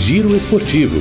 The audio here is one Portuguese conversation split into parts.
Giro Esportivo.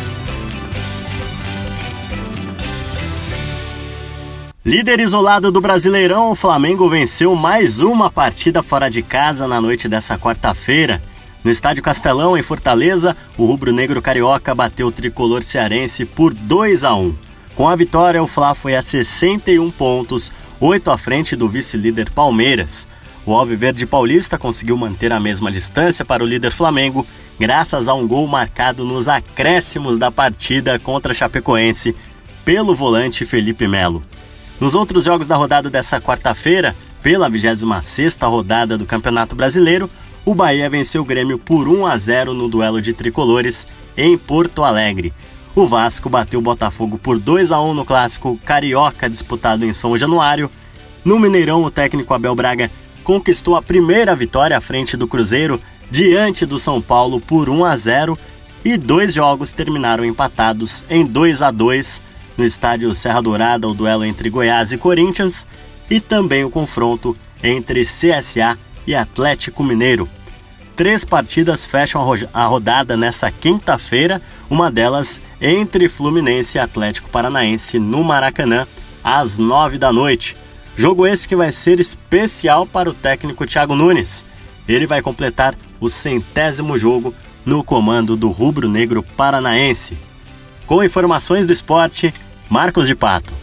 Líder isolado do Brasileirão, o Flamengo venceu mais uma partida fora de casa na noite dessa quarta-feira. No Estádio Castelão, em Fortaleza, o rubro-negro carioca bateu o tricolor cearense por 2-1. Com a vitória, o Fla foi a 61 pontos, 8 à frente do vice-líder Palmeiras. O alviverde paulista conseguiu manter a mesma distância para o líder Flamengo, graças a um gol marcado nos acréscimos da partida contra a Chapecoense pelo volante Felipe Melo. Nos outros jogos da rodada dessa quarta-feira, pela 26ª rodada do Campeonato Brasileiro, o Bahia venceu o Grêmio por 1-0 no duelo de tricolores em Porto Alegre. O Vasco bateu o Botafogo por 2-1 no clássico carioca disputado em São Januário. No Mineirão, o técnico Abel Braga conquistou a primeira vitória à frente do Cruzeiro diante do São Paulo por 1-0 e 2 jogos terminaram empatados em 2-2 no estádio Serra Dourada, o duelo entre Goiás e Corinthians e também o confronto entre CSA e Atlético Mineiro. 3 partidas fecham a rodada nessa quinta-feira, uma delas entre Fluminense e Atlético Paranaense no Maracanã, às 9 da noite. Jogo esse que vai ser especial para o técnico Thiago Nunes. Ele vai completar o 100º jogo no comando do rubro-negro paranaense. Com informações do esporte, Marcos de Pato.